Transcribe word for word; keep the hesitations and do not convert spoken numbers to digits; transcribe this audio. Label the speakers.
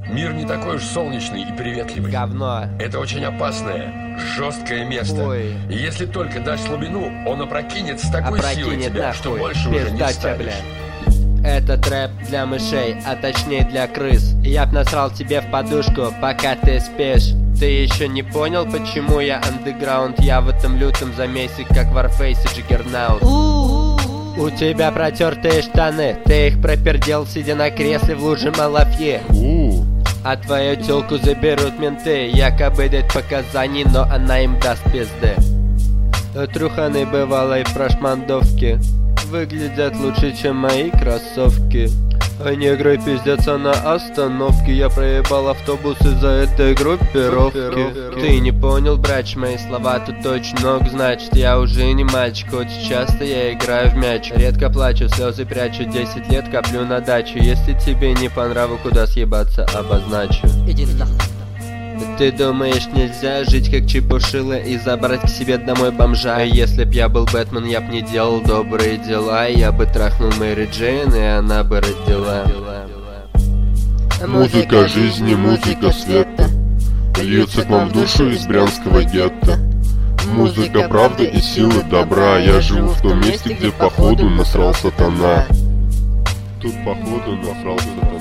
Speaker 1: Мир не такой уж солнечный и приветливый.
Speaker 2: Говно.
Speaker 1: Это очень опасное, жесткое место.
Speaker 2: Ой.
Speaker 1: И если только дашь слабину, он опрокинет с такой
Speaker 2: Опрокинет
Speaker 1: силой тебя,
Speaker 2: нахуй.
Speaker 1: что больше уже не
Speaker 2: Пизда тебе,
Speaker 1: встанешь.
Speaker 2: бля. Это трэп для мышей, а точнее для крыс. Я б насрал тебе в подушку, пока ты спишь. Ты еще не понял, почему я андеграунд? Я в этом лютом замесе, как Warface и Джиггернаут. У тебя протертые штаны, ты их пропердел, сидя на кресле в луже малафье. А твою тёлку заберут менты, якобы дать показаний, но она им даст пизды. Труханы бывалой прошмандовки выглядят лучше, чем мои кроссовки. А негры пиздятся на остановке. Я проебал автобус из-за этой группировки. Ты не понял, брач, мои слова тут очень много. Значит, я уже не мальчик, хоть часто я играю в мяч. Редко плачу, слезы прячу, десять лет коплю на дачу. Если тебе не по нраву, куда съебаться, обозначу.
Speaker 3: Иди нахуй.
Speaker 2: Ты думаешь, нельзя жить как чепушила и забрать к себе домой бомжа? А если б я был Бэтмен, я б не делал добрые дела. Я бы трахнул Мэри Джейн, и она бы родила.
Speaker 4: Музыка жизни, музыка света льется к вам в душу из брянского гетто. Музыка правды и силы добра. Я живу в том месте, где походу насрал сатана. Тут походу насрал сатана.